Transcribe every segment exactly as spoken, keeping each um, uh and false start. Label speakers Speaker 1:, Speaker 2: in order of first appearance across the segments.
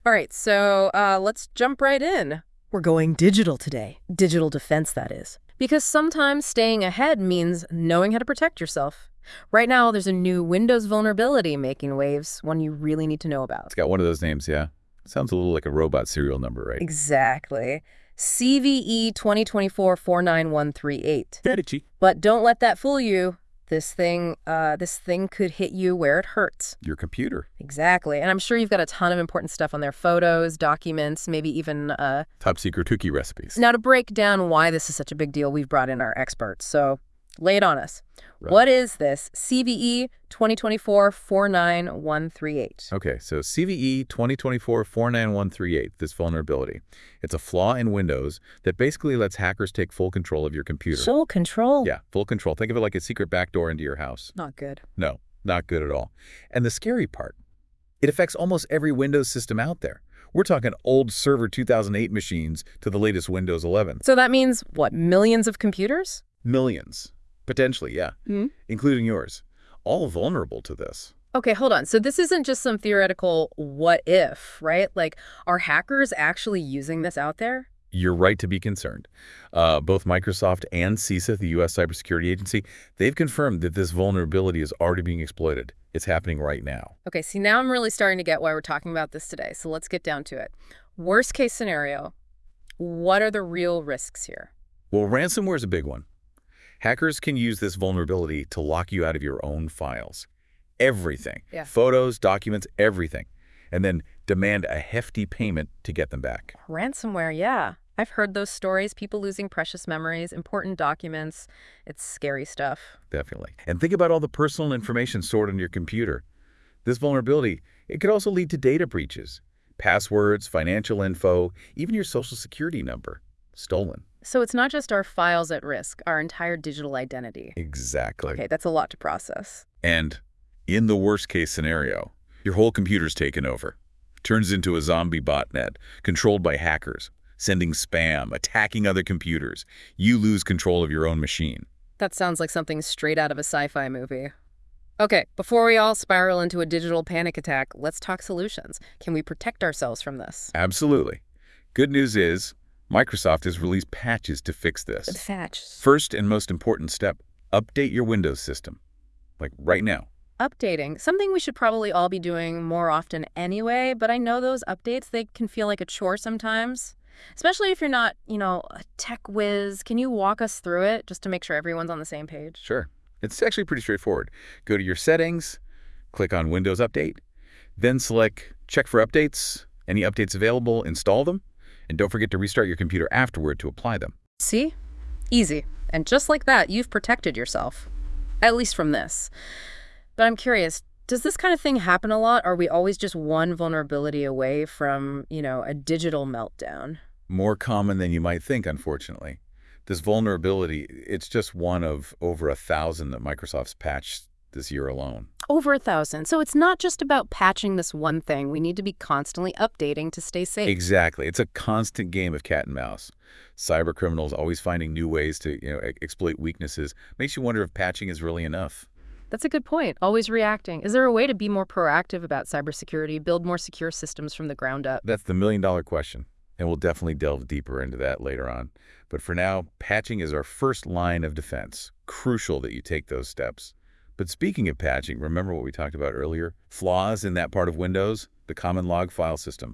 Speaker 1: All right, so uh, let's jump right in. We're going digital today. Digital defense, that is. Because sometimes staying ahead means knowing how to protect yourself. Right now, there's a new Windows vulnerability making waves, one you really need to know about.
Speaker 2: It's got one of those names, yeah. Sounds a little like a robot serial number, right?
Speaker 1: Exactly. C V E twenty twenty-four dash four nine one three eight.
Speaker 2: Fedici.
Speaker 1: But don't let that fool you. This thing, uh, this thing could hit you where it hurts.
Speaker 2: Your computer.
Speaker 1: Exactly. And I'm sure you've got a ton of important stuff on there. Photos, documents, maybe even... Uh...
Speaker 2: Top secret cookie recipes.
Speaker 1: Now, to break down why this is such a big deal, we've brought in our experts. So lay it on us.
Speaker 2: Right.
Speaker 1: What is this C V E twenty twenty-four dash four nine one three eight?
Speaker 2: Okay, so C V E twenty twenty-four dash four nine one three eight, this vulnerability. It's a flaw in Windows that basically lets hackers take full control of your computer.
Speaker 1: Full control?
Speaker 2: Yeah, full control. Think of it like a secret backdoor into your house.
Speaker 1: Not good.
Speaker 2: No, not good at all. And the scary part, it affects almost every Windows system out there. We're talking old Server two thousand eight machines to the latest Windows eleven.
Speaker 1: So that means, what, millions of computers?
Speaker 2: Millions. Potentially, yeah.
Speaker 1: Mm-hmm.
Speaker 2: Including yours. All vulnerable to this.
Speaker 1: Okay, hold on. So this isn't just some theoretical what if, right? Like, are hackers actually using this out there?
Speaker 2: You're right to be concerned. Uh, both Microsoft and CISA, the U S Cybersecurity Agency, they've confirmed that this vulnerability is already being exploited. It's happening right now.
Speaker 1: Okay, see, now I'm really starting to get why we're talking about this today. So let's get down to it. Worst case scenario, what are the real risks here?
Speaker 2: Well, ransomware is a big one. Hackers can use this vulnerability to lock you out of your own files. Everything.
Speaker 1: Yeah.
Speaker 2: Photos, documents, everything. And then demand a hefty payment to get them back.
Speaker 1: Ransomware, yeah. I've heard those stories, people losing precious memories, important documents. It's scary stuff.
Speaker 2: Definitely. And think about all the personal information stored on your computer. This vulnerability, it could also lead to data breaches. Passwords, financial info, even your social security number. Stolen.
Speaker 1: So it's not just our files at risk, our entire digital identity.
Speaker 2: Exactly.
Speaker 1: Okay, that's a lot to process.
Speaker 2: And in the worst case scenario, your whole computer's taken over. Turns into a zombie botnet, controlled by hackers, sending spam, attacking other computers. You lose control of your own machine.
Speaker 1: That sounds like something straight out of a sci-fi movie. Okay, before we all spiral into a digital panic attack, let's talk solutions. Can we protect ourselves from this?
Speaker 2: Absolutely. Good news is, Microsoft has released patches to fix this.
Speaker 1: The patches.
Speaker 2: First and most important step, update your Windows system. Like right now.
Speaker 1: Updating, something we should probably all be doing more often anyway, but I know those updates, they can feel like a chore sometimes. Especially if you're not, you know, a tech whiz. Can you walk us through it just to make sure everyone's on the same page?
Speaker 2: Sure. It's actually pretty straightforward. Go to your settings, click on Windows Update, then select Check for Updates. Any updates available, install them. And don't forget to restart your computer afterward to apply them.
Speaker 1: See? Easy. And just like that, you've protected yourself. At least from this. But I'm curious, does this kind of thing happen a lot? Are we always just one vulnerability away from, you know, a digital meltdown?
Speaker 2: More common than you might think, unfortunately. This vulnerability, it's just one of over a thousand that Microsoft's patched this year alone.
Speaker 1: Over a thousand. So it's not just about patching this one thing. We need to be constantly updating to stay safe.
Speaker 2: Exactly. It's a constant game of cat and mouse. Cyber criminals always finding new ways to, you know, e- exploit weaknesses. Makes you wonder if patching is really enough.
Speaker 1: That's a good point. Always reacting. Is there a way to be more proactive about cybersecurity, build more secure systems from the ground up?
Speaker 2: That's the million-dollar question, and we'll definitely delve deeper into that later on. But for now, patching is our first line of defense. Crucial that you take those steps. But speaking of patching, remember what we talked about earlier? Flaws in that part of Windows, the Common Log File System.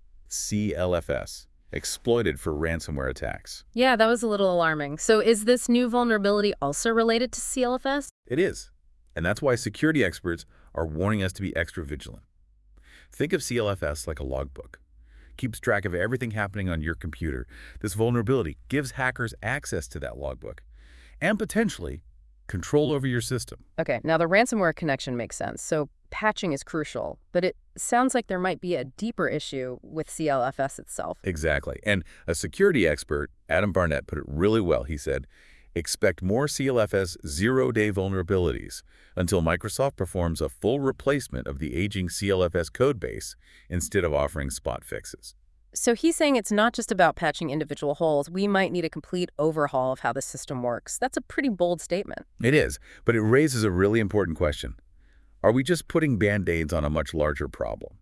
Speaker 2: C L F S. Exploited for ransomware attacks.
Speaker 1: Yeah, that was a little alarming. So is this new vulnerability also related to C L F S?
Speaker 2: It is. And that's why security experts are warning us to be extra vigilant. Think of C L F S like a logbook. Keeps track of everything happening on your computer. This vulnerability gives hackers access to that logbook and potentially control over your system.
Speaker 1: Okay, now the ransomware connection makes sense. So patching is crucial, but it sounds like there might be a deeper issue with C L F S itself.
Speaker 2: Exactly. And a security expert, Adam Barnett, put it really well. He said, expect more C L F S zero-day vulnerabilities until Microsoft performs a full replacement of the aging C L F S codebase instead of offering spot fixes.
Speaker 1: So he's saying it's not just about patching individual holes. We might need a complete overhaul of how the system works. That's a pretty bold statement.
Speaker 2: It is, but it raises a really important question. Are we just putting Band-Aids on a much larger problem?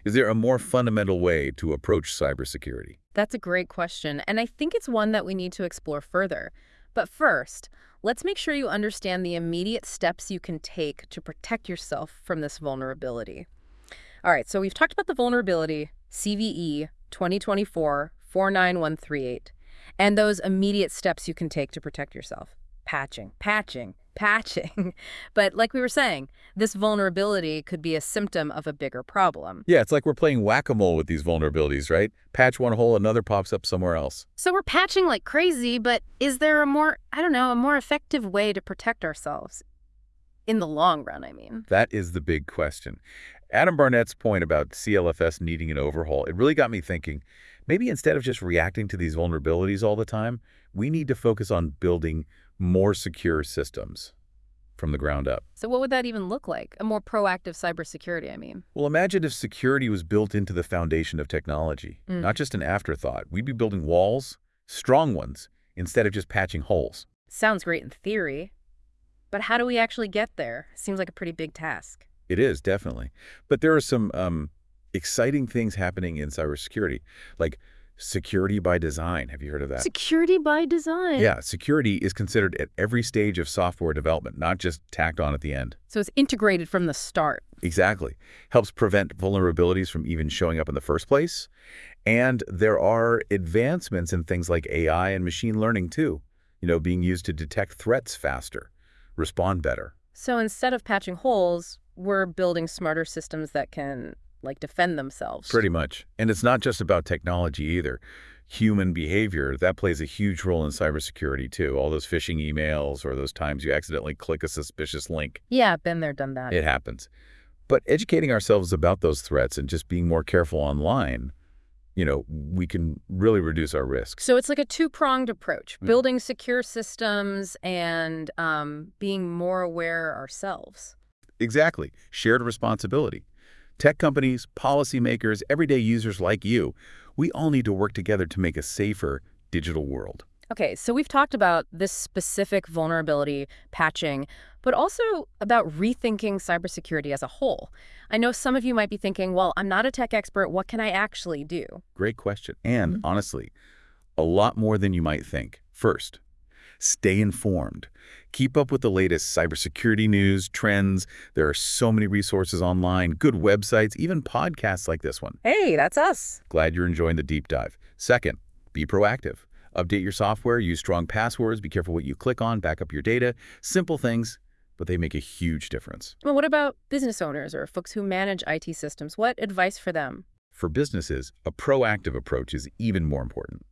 Speaker 2: Is there a more fundamental way to approach cybersecurity?
Speaker 1: That's a great question, and I think it's one that we need to explore further. But first, let's make sure you understand the immediate steps you can take to protect yourself from this vulnerability. All right, so we've talked about the vulnerability, C V E twenty twenty-four dash four nine one three eight, and those immediate steps you can take to protect yourself. Patching, patching, patching. But like we were saying, this vulnerability could be a symptom of a bigger problem.
Speaker 2: Yeah, it's like we're playing whack-a-mole with these vulnerabilities, right? Patch one hole, another pops up somewhere else.
Speaker 1: So we're patching like crazy, but is there a more, I don't know, a more effective way to protect ourselves? In the long run, I mean.
Speaker 2: That is the big question. Adam Barnett's point about C L F S needing an overhaul, it really got me thinking, maybe instead of just reacting to these vulnerabilities all the time, we need to focus on building more secure systems from the ground up.
Speaker 1: So what would that even look like? A more proactive cybersecurity, I mean.
Speaker 2: Well, imagine if security was built into the foundation of technology,
Speaker 1: Mm.
Speaker 2: not just an afterthought. We'd be building walls, strong ones, instead of just patching holes.
Speaker 1: Sounds great in theory, but how do we actually get there? Seems like a pretty big task.
Speaker 2: It is, definitely. But there are some um, exciting things happening in cybersecurity, like security by design. Have you heard of that?
Speaker 1: Security by design.
Speaker 2: Yeah, security is considered at every stage of software development, not just tacked on at the end.
Speaker 1: So it's integrated from the start.
Speaker 2: Exactly. Helps prevent vulnerabilities from even showing up in the first place. And there are advancements in things like A I and machine learning too, you know, being used to detect threats faster, respond better.
Speaker 1: So instead of patching holes, we're building smarter systems that can, like, defend themselves.
Speaker 2: Pretty much. And it's not just about technology either. Human behavior, that plays a huge role in cybersecurity too. All those phishing emails or those times you accidentally click a suspicious link.
Speaker 1: Yeah, been there, done that.
Speaker 2: It happens. But educating ourselves about those threats and just being more careful online, you know, we can really reduce our risks.
Speaker 1: So it's like a two-pronged approach,
Speaker 2: Mm.
Speaker 1: building secure systems and um, being more aware ourselves.
Speaker 2: Exactly. Shared responsibility. Tech companies, policymakers, everyday users like you, we all need to work together to make a safer digital world.
Speaker 1: Okay, so we've talked about this specific vulnerability patching, but also about rethinking cybersecurity as a whole. I know some of you might be thinking, well, I'm not a tech expert. What can I actually do?
Speaker 2: Great question. And honestly, a lot more than you might think. First, stay informed. Keep up with the latest cybersecurity news, trends. There are so many resources online, good websites, even podcasts like this one.
Speaker 1: Hey, that's us.
Speaker 2: Glad you're enjoying the deep dive. Second, be proactive. Update your software, use strong passwords, be careful what you click on, back up your data. Simple things, but they make a huge difference.
Speaker 1: Well, what about business owners or folks who manage I T systems? What advice for them?
Speaker 2: For businesses, a proactive approach is even more important.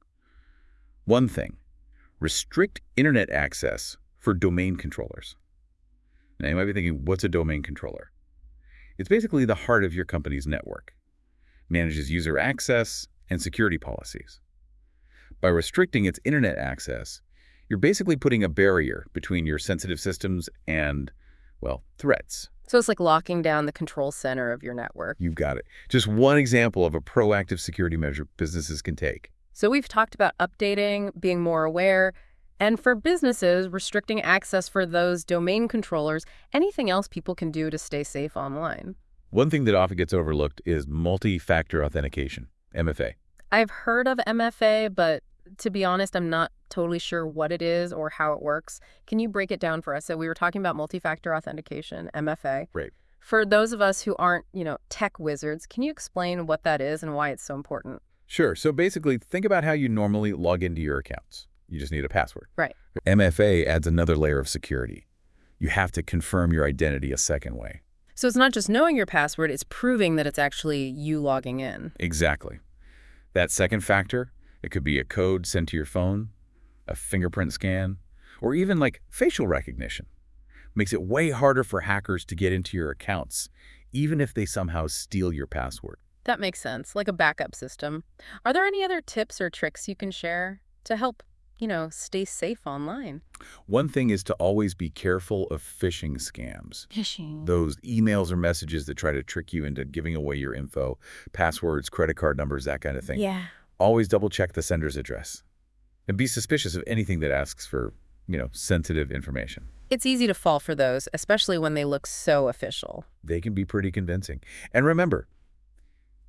Speaker 2: One thing, restrict internet access for domain controllers. Now, you might be thinking, what's a domain controller? It's basically the heart of your company's network. Manages user access and security policies. By restricting its internet access, you're basically putting a barrier between your sensitive systems and, well, threats.
Speaker 1: So it's like locking down the control center of your network.
Speaker 2: You've got it. Just one example of a proactive security measure businesses can take.
Speaker 1: So we've talked about updating, being more aware, and for businesses, restricting access for those domain controllers. Anything else people can do to stay safe online?
Speaker 2: One thing that often gets overlooked is multi-factor authentication, M F A.
Speaker 1: I've heard of M F A, but to be honest, I'm not totally sure what it is or how it works. Can you break it down for us? So we were talking about multi-factor authentication, M F A.
Speaker 2: Right.
Speaker 1: For those of us who aren't, you know, tech wizards, can you explain what that is and why it's so important?
Speaker 2: Sure. So basically, think about how you normally log into your accounts. You just need a password.
Speaker 1: Right.
Speaker 2: M F A adds another layer of security. You have to confirm your identity a second way.
Speaker 1: So it's not just knowing your password, it's proving that it's actually you logging in.
Speaker 2: Exactly. That second factor, it could be a code sent to your phone, a fingerprint scan, or even like facial recognition. Makes it way harder for hackers to get into your accounts, even if they somehow steal your password.
Speaker 1: That makes sense, like a backup system. Are there any other tips or tricks you can share to help, you know, stay safe online?
Speaker 2: One thing is to always be careful of phishing scams.
Speaker 1: Phishing.
Speaker 2: Those emails or messages that try to trick you into giving away your info, passwords, credit card numbers, that kind of thing.
Speaker 1: Yeah.
Speaker 2: Always double check the sender's address. And be suspicious of anything that asks for, you know, sensitive information.
Speaker 1: It's easy to fall for those, especially when they look so official.
Speaker 2: They can be pretty convincing. And remember,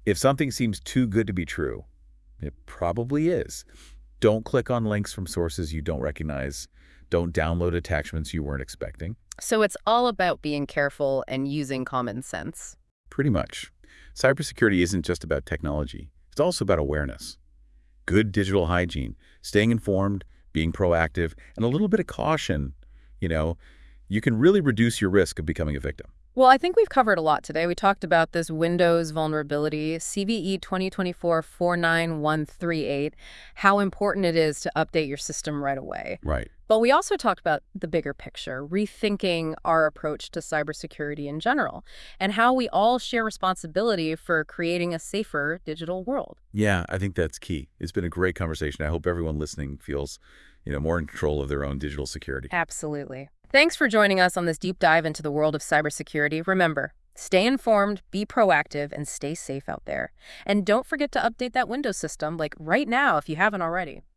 Speaker 2: If something seems too good to be true, it probably is. Don't click on links from sources you don't recognize. Don't download attachments you weren't expecting.
Speaker 1: So it's all about being careful and using common sense.
Speaker 2: Pretty much. Cybersecurity isn't just about technology. It's also about awareness. Good digital hygiene, staying informed, being proactive, and a little bit of caution, you know, you can really reduce your risk of becoming a victim.
Speaker 1: Well, I think we've covered a lot today. We talked about this Windows vulnerability, C V E twenty twenty-four dash four nine one three eight, how important it is to update your system right away.
Speaker 2: Right.
Speaker 1: But we also talked about the bigger picture, rethinking our approach to cybersecurity in general, and how we all share responsibility for creating a safer digital world.
Speaker 2: Yeah, I think that's key. It's been a great conversation. I hope everyone listening feels, you know, more in control of their own digital security.
Speaker 1: Absolutely. Thanks for joining us on this deep dive into the world of cybersecurity. Remember, stay informed, be proactive, and stay safe out there. And don't forget to update that Windows system, like right now if you haven't already.